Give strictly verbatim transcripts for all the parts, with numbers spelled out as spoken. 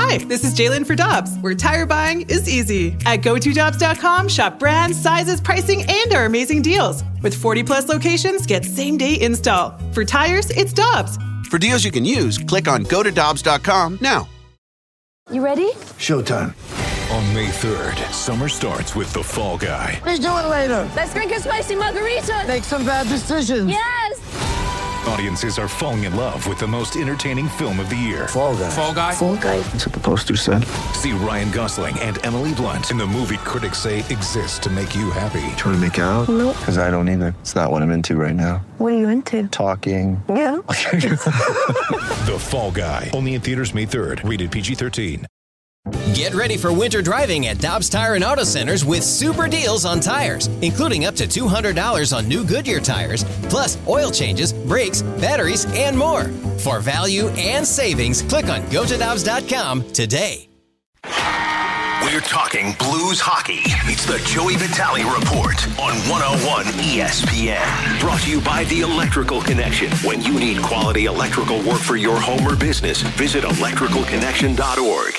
Hi, this is Jalen for Dobbs, where tire buying is easy. At go to dobbs dot com, shop brands, sizes, pricing, and our amazing deals. With forty plus locations, get same-day install. For tires, it's Dobbs. For deals you can use, click on go to dobbs dot com now. You ready? Showtime. On May third, summer starts with The Fall Guy. Let's do it later. Let's drink a spicy margarita. Make some bad decisions. Yes! Audiences are falling in love with the most entertaining film of the year. Fall Guy. Fall Guy? Fall Guy. That's what the poster said. See Ryan Gosling and Emily Blunt in the movie critics say exists to make you happy. Trying to make it out? Nope. Because I don't either. It's not what I'm into right now. What are you into? Talking. Yeah. The Fall Guy. Only in theaters May third. Rated P G thirteen. Get ready for winter driving at Dobbs Tire and Auto Centers with super deals on tires, including up to two hundred dollars on new Goodyear tires, plus oil changes, brakes, batteries, and more. For value and savings, click on go to dobbs dot com today. We're talking Blues hockey. It's the Joey Vitale Report on one oh one E S P N. Brought to you by The Electrical Connection. When you need quality electrical work for your home or business, visit electrical connection dot org.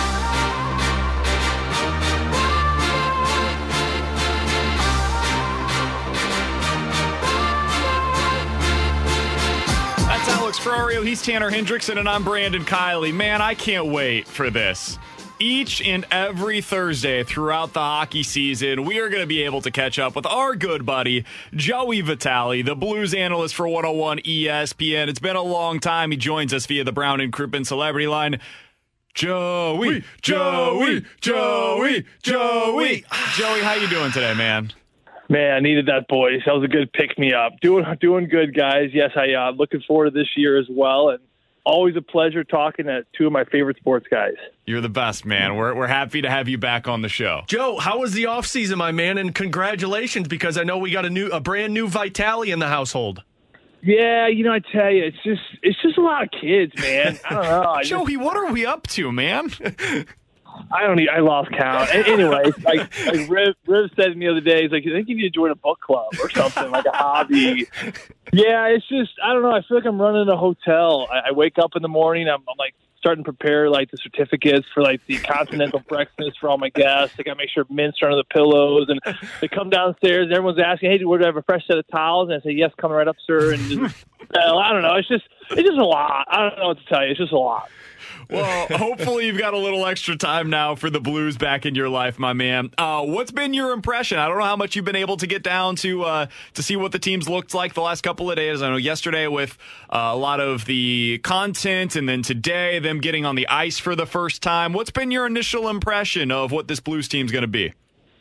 Ferrario, he's Tanner Hendrickson, and I'm Brandon Kiley. Man, I can't wait for this. Each and every Thursday throughout the hockey season, we are going to be able to catch up with our good buddy, Joey Vitale, the Blues analyst for one oh one E S P N. It's been a long time. He joins us via the Brown and Crouppen Celebrity Line. Joey, Joey, Joey, Joey. Joey, how you doing today, man? Man, I needed that voice. That was a good pick-me-up. Doing doing good, guys. Yes, I uh, looking forward to this year as well. And always a pleasure talking to two of my favorite sports guys. You're the best, man. We're we're happy to have you back on the show. Joe, how was the offseason, my man? And congratulations, because I know we got a new, a brand new Vitale in the household. Yeah, you know, I tell you, it's just it's just a lot of kids, man. I don't know. I Joey, just, what are we up to, man? I don't. Need, I lost count. Anyway, like, like Riv, Riv said to me the other day, he's like, I think you need to join a book club or something, like a hobby. Yeah, it's just, I don't know. I feel like I'm running a hotel. I, I wake up in the morning. I'm, I'm like starting to prepare like the certificates for like the continental breakfast for all my guests. I got to make sure mints are under the pillows, and they come downstairs and everyone's asking, "Hey, do I have a fresh set of towels?" And I say, "Yes, coming right up, sir." And just, well, I don't know. It's just, it's just a lot. I don't know what to tell you. It's just a lot. Well, hopefully you've got a little extra time now for the Blues back in your life, my man. Uh, what's been your impression? I don't know how much you've been able to get down to uh, to see what the team's looked like the last couple of days. I know yesterday with uh, a lot of the content, and then today them getting on the ice for the first time. What's been your initial impression of what this Blues team's going to be?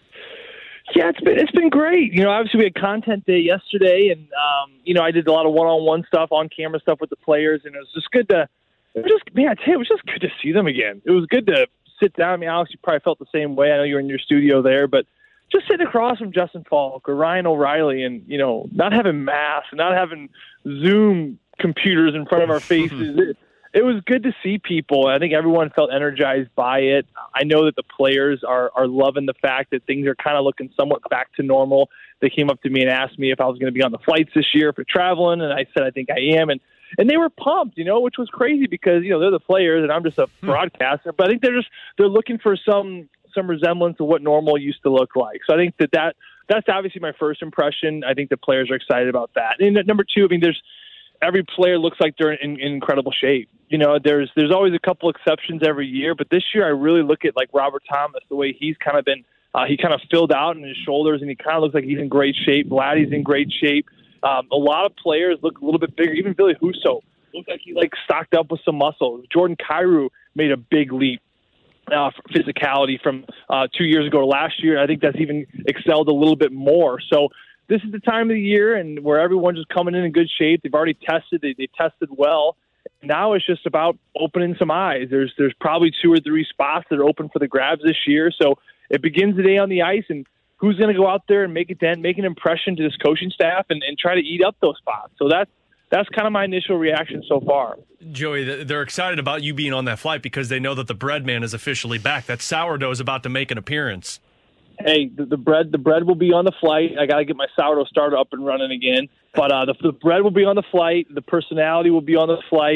Yeah, it's been it's been great. You know, obviously we had content day yesterday, and um, you know I did a lot of one-on-one stuff, on-camera stuff with the players, and it was just good to. It was just, man, I tell you, it was just good to see them again. It was good to sit down. I mean, Alex, you probably felt the same way. I know you were in your studio there, but just sitting across from Justin Falk or Ryan O'Reilly and, you know, not having masks and not having Zoom computers in front of our faces. it, it was good to see people. I think everyone felt energized by it. I know that the players are, are loving the fact that things are kind of looking somewhat back to normal. They came up to me and asked me if I was going to be on the flights this year for traveling, and I said I think I am. And And they were pumped, you know, which was crazy because, you know, they're the players and I'm just a broadcaster. But I think they're just they're looking for some some resemblance of what normal used to look like. So I think that, that that's obviously my first impression. I think the players are excited about that. And number two, I mean, there's every player looks like they're in, in incredible shape. You know, there's there's always a couple exceptions every year. But this year I really look at like Robert Thomas, the way he's kind of been uh, he kind of filled out in his shoulders and he kind of looks like he's in great shape. Vladdy's in great shape. Um, a lot of players look a little bit bigger. Even Billy Husso looked like he like stocked up with some muscle. Jordan Kyrou made a big leap uh, for physicality from uh, two years ago to last year. And I think that's even excelled a little bit more. So this is the time of the year and where everyone's just coming in in good shape. They've already tested. They, they tested well. Now it's just about opening some eyes. There's there's probably two or three spots that are open for the grabs this year. So it begins today on the ice, and who's going to go out there and make a dent, make an impression to this coaching staff and, and try to eat up those spots. So that's, that's kind of my initial reaction so far. Joey, they're excited about you being on that flight because they know that the bread man is officially back. That sourdough is about to make an appearance. Hey, the, the bread the bread will be on the flight. I got to get my sourdough starter up and running again. But uh, the, the bread will be on the flight. The personality will be on the flight.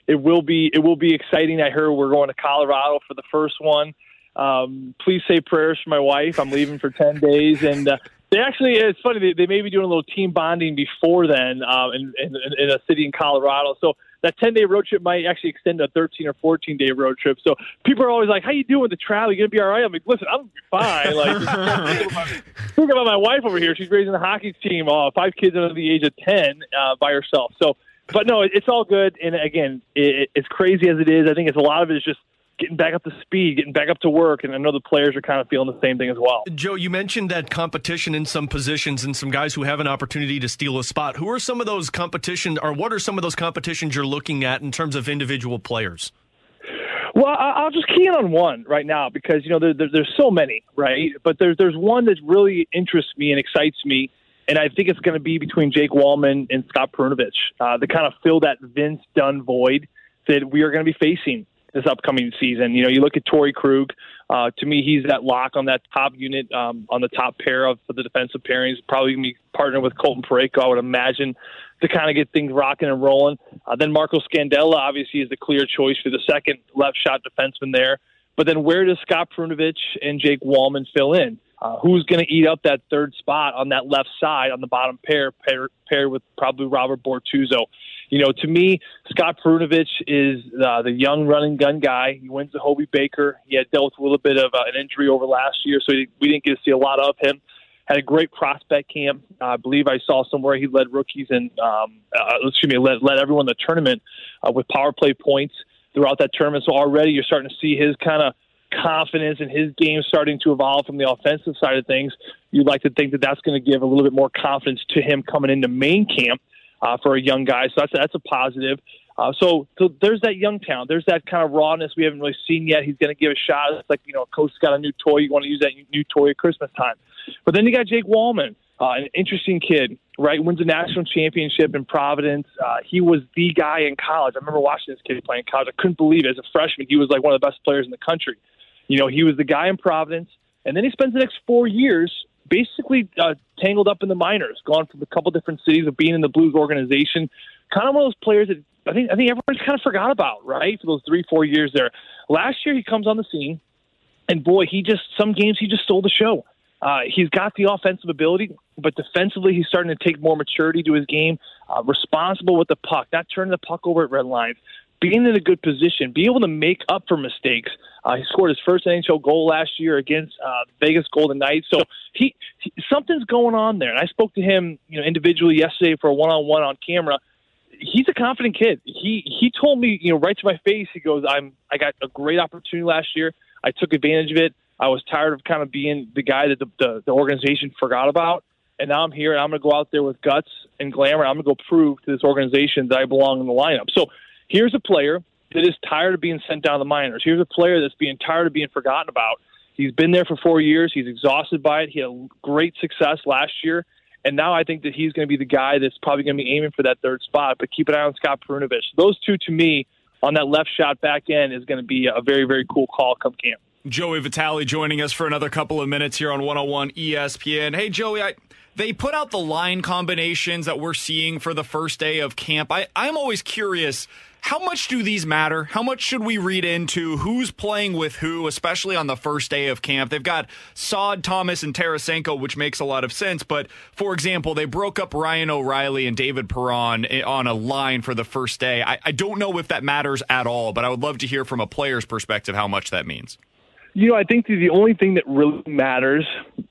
it will be it will be exciting. I heard we're going to Colorado for the first one. Um, please say prayers for my wife. I'm leaving for ten days, and uh, they actually, it's funny, they, they may be doing a little team bonding before then um, in, in, in a city in Colorado. So that ten-day road trip might actually extend to a thirteen or fourteen-day road trip. So people are always like, how you doing with the travel? You going to be all right? I'm like, listen, I'm going to be fine. Like, think, about, think about my wife over here. She's raising the hockey team, uh, five kids under the age of ten uh, by herself. So, but no, it, it's all good. And again, it, it's crazy as it is. I think it's a lot of it is just getting back up to speed, getting back up to work, and I know the players are kind of feeling the same thing as well. Joe, you mentioned that competition in some positions and some guys who have an opportunity to steal a spot. Who are some of those competition, or what are some of those competitions you're looking at in terms of individual players? Well, I'll just key in on one right now because, you know, there, there, there's so many, right? But there's, there's one that really interests me and excites me, and I think it's going to be between Jake Wallman and Scott Perunovich uh, to kind of fill that Vince Dunn void that we are going to be facing this upcoming season. You know, you look at Torrey Krug. Uh, to me, he's that lock on that top unit, um, on the top pair of the defensive pairings. Probably going to be partnering with Colton Parayko, I would imagine, to kind of get things rocking and rolling. Uh, then Marco Scandella, obviously, is the clear choice for the second left shot defenseman there. But then where does Scott Perunovich and Jake Wallman fill in? Uh, who's going to eat up that third spot on that left side on the bottom pair, pair paired with probably Robert Bortuzzo? You know, to me, Scott Perunovich is uh, the young running gun guy. He wins the Hobey Baker. He had dealt with a little bit of uh, an injury over last year, so he, we didn't get to see a lot of him. Had a great prospect camp. Uh, I believe I saw somewhere he led rookies and, um, uh, excuse me, led, led everyone in the tournament uh, with power play points throughout that tournament. So already you're starting to see his kind of confidence and his game starting to evolve from the offensive side of things. You'd like to think that that's going to give a little bit more confidence to him coming into main camp uh, for a young guy. So that's, that's a positive. Uh, so, so there's that young talent. There's that kind of rawness we haven't really seen yet. He's going to give a shot. It's like, you know, a coach got a new toy. You want to use that new toy at Christmas time. But then you got Jake Wallman, uh, an interesting kid, right? Wins a national championship in Providence. Uh, he was the guy in college. I remember watching this kid play in college. I couldn't believe it. As a freshman, he was like one of the best players in the country. You know, he was the guy in Providence. And then he spends the next four years basically uh, tangled up in the minors, gone from a couple different cities of being in the Blues organization. Kind of one of those players that I think I think everyone's kind of forgot about, right, for those three, four years there. Last year he comes on the scene, and boy, he just some games he just stole the show. Uh, he's got the offensive ability, but defensively he's starting to take more maturity to his game, uh, responsible with the puck, not turning the puck over at red lines, being in a good position, be able to make up for mistakes. Uh, he scored his first N H L goal last year against uh, Vegas Golden Knights. So he, he something's going on there. And I spoke to him, you know, individually yesterday for a one-on-one on camera. He's a confident kid. He he told me, you know, right to my face, he goes, I'm I got a great opportunity last year. I took advantage of it. I was tired of kind of being the guy that the, the, the organization forgot about. And now I'm here, and I'm going to go out there with guts and glamour. I'm going to go prove to this organization that I belong in the lineup. So here's a player that is tired of being sent down the minors. Here's a player that's being tired of being forgotten about. He's been there for four years. He's exhausted by it. He had great success last year. And now I think that he's going to be the guy that's probably going to be aiming for that third spot. But keep an eye on Scott Perunovich. Those two, to me, on that left shot back end is going to be a very, very cool call come camp. Joey Vitale joining us for another couple of minutes here on one oh one E S P N. Hey, Joey, I, they put out the line combinations that we're seeing for the first day of camp. I, I'm always curious, how much do these matter? How much should we read into who's playing with who, especially on the first day of camp? They've got Saad, Thomas, and Tarasenko, which makes a lot of sense. But, for example, they broke up Ryan O'Reilly and David Perron on a line for the first day. I, I don't know if that matters at all, but I would love to hear from a player's perspective how much that means. You know, I think the only thing that really matters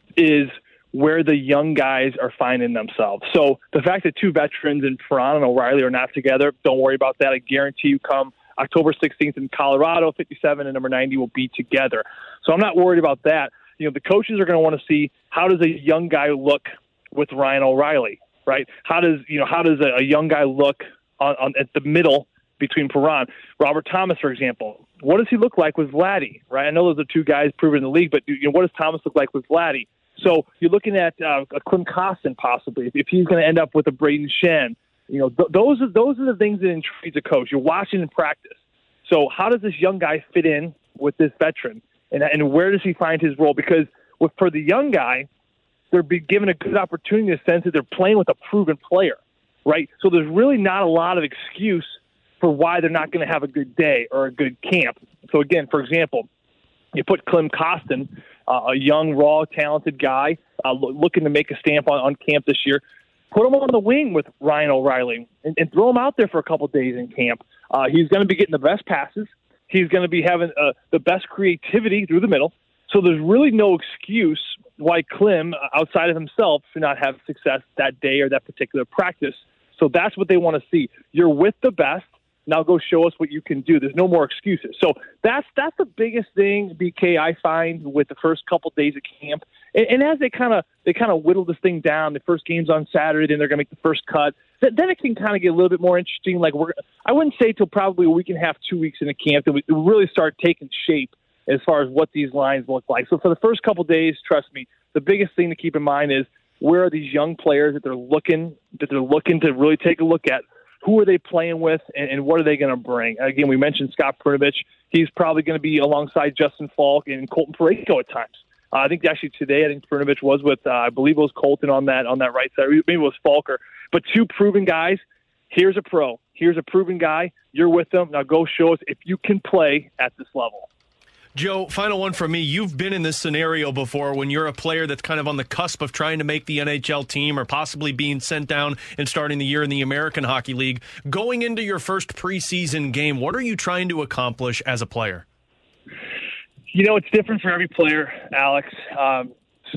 is where the young guys are finding themselves. So the fact that two veterans in Perron and O'Reilly are not together, don't worry about that. I guarantee you come October sixteenth in Colorado, fifty-seven and number ninety will be together. So I'm not worried about that. You know, the coaches are going to want to see, how does a young guy look with Ryan O'Reilly, right? How does, you know, how does a, a young guy look on, on at the middle between Perron? Robert Thomas, for example, what does he look like with Vladdy, right? I know those are two guys proven in the league, but you know, what does Thomas look like with Vladdy? So you're looking at uh, a Klim Kostin possibly, if, if he's going to end up with a Braden Shen. You know, th- those are those are the things that intrigue a coach. You're watching in practice. So how does this young guy fit in with this veteran, and and where does he find his role? Because with, for the young guy, they're being given a good opportunity in the sense that they're playing with a proven player, right? So there's really not a lot of excuse for why they're not going to have a good day or a good camp. So again, for example, you put Klim Kostin, uh, a young, raw, talented guy uh, lo- looking to make a stamp on, on camp this year. Put him on the wing with Ryan O'Reilly and, and throw him out there for a couple days in camp. Uh, he's going to be getting the best passes. He's going to be having uh, the best creativity through the middle. So there's really no excuse why Klim, outside of himself, should not have success that day or that particular practice. So that's what they want to see. You're with the best. Now go show us what you can do. There's no more excuses. So that's that's the biggest thing, B K, I find with the first couple days of camp. And, and as they kind of they kind of whittle this thing down, the first game's on Saturday, then they're going to make the first cut. Then it can kind of get a little bit more interesting. Like we're, I wouldn't say till probably a week and a half, two weeks into camp that we really start taking shape as far as what these lines look like. So for the first couple days, trust me, the biggest thing to keep in mind is where are these young players that they're looking that they're looking to really take a look at. Who are they playing with, and, and what are they going to bring? Again, we mentioned Scott Perunovich. He's probably going to be alongside Justin Falk and Colton Parayko at times. Uh, I think actually today, I think Perunovich was with, uh, I believe it was Colton on that on that right side. Maybe it was Falker. But two proven guys. Here's a pro. Here's a proven guy. You're with them. Now go show us if you can play at this level. Joe, final one from me. You've been in this scenario before when you're a player that's kind of on the cusp of trying to make the N H L team or possibly being sent down and starting the year in the American Hockey League. Going into your first preseason game, what are you trying to accomplish as a player? You know, it's different for every player, Alex. Um,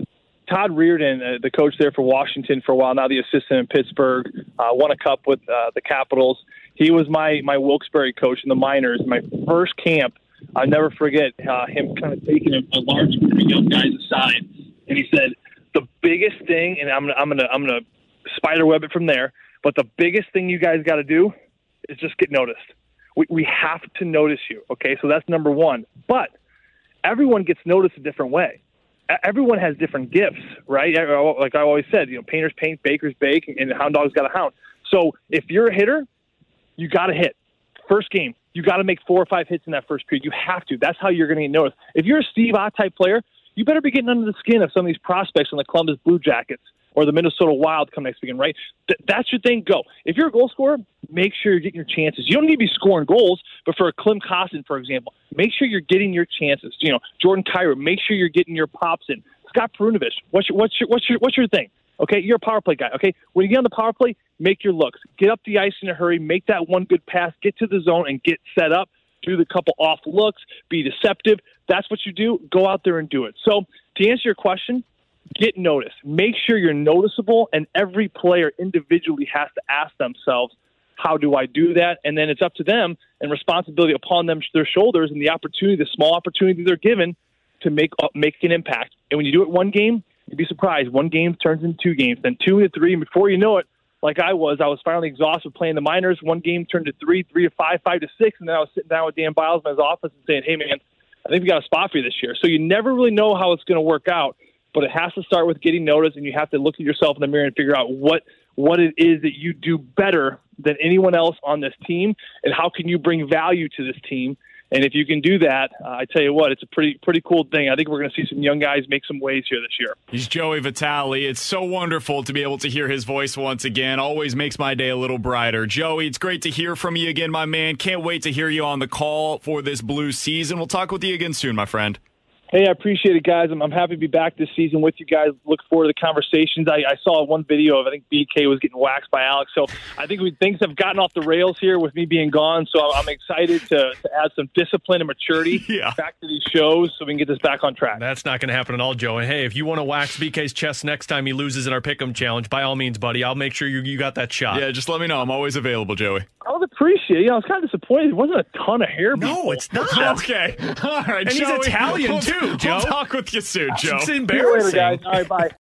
Todd Reardon, uh, the coach there for Washington for a while, now the assistant in Pittsburgh, uh, won a cup with uh, the Capitals. He was my, my Wilkes-Barre coach in the minors. My first camp, I'll never forget uh, him kind of taking a, a large group of young guys aside, and he said, the biggest thing, and I'm, I'm gonna I'm gonna spider web it from there, but the biggest thing you guys got to do is just get noticed. We, we have to notice you, okay? So that's number one. But everyone gets noticed a different way. Everyone has different gifts, right? Like I always said, you know, painters paint, bakers bake, and hound dogs got a hound. So if you're a hitter, you got to hit. First game, you got to make four or five hits in that first period. You have to. That's how you're going to get noticed. If you're a Steve Ott type player, you better be getting under the skin of some of these prospects on the Columbus Blue Jackets or the Minnesota Wild come next weekend, right? Th- that's your thing. Go. If you're a goal scorer, make sure you're getting your chances. You don't need to be scoring goals, but for a Klim Kostin, for example, make sure you're getting your chances. You know, Jordan Kyrou, make sure you're getting your pops in. Scott Perunovich, what's your, what's your, what's your, what's your thing? Okay, you're a power play guy. Okay, when you get on the power play, make your looks. Get up the ice in a hurry. Make that one good pass. Get to the zone and get set up. Do the couple off looks. Be deceptive. That's what you do. Go out there and do it. So to answer your question, get noticed. Make sure you're noticeable, and every player individually has to ask themselves, how do I do that? And then it's up to them and responsibility upon them, their shoulders, and the opportunity, the small opportunity they're given to make uh, make an impact. And when you do it one game, you'd be surprised. One game turns into two games, then two into three, and before you know it, like I was, I was finally exhausted playing the minors. One game turned to three, three to five, five to six, and then I was sitting down with Dan Biles in his office and saying, hey, man, I think we got a spot for you this year. So you never really know how it's going to work out, but it has to start with getting noticed, and you have to look at yourself in the mirror and figure out what what it is that you do better than anyone else on this team, and how can you bring value to this team. And if you can do that, uh, I tell you what, it's a pretty pretty cool thing. I think we're going to see some young guys make some waves here this year. He's Joey Vitale. It's so wonderful to be able to hear his voice once again. Always makes my day a little brighter. Joey, it's great to hear from you again, my man. Can't wait to hear you on the call for this Blues season. We'll talk with you again soon, my friend. Hey, I appreciate it, guys. I'm, I'm happy to be back this season with you guys. Look forward to the conversations. I, I saw one video of, I think, B K was getting waxed by Alex. So I think we, things have gotten off the rails here with me being gone. So I'm excited to, to add some discipline and maturity yeah. back to these shows so we can get this back on track. That's not going to happen at all, Joe. And, hey, if you want to wax B K's chest next time he loses in our Pick'em Challenge, by all means, buddy, I'll make sure you, you got that shot. Yeah, just let me know. I'm always available, Joey. I would appreciate it. You know, I was kind of disappointed. It wasn't a ton of hair. No, people. it's not. Okay. All right, and Joey, he's Italian, we'll, too, Joe. We'll talk with you soon, Joe. It's embarrassing. See you later, guys. All right, bye.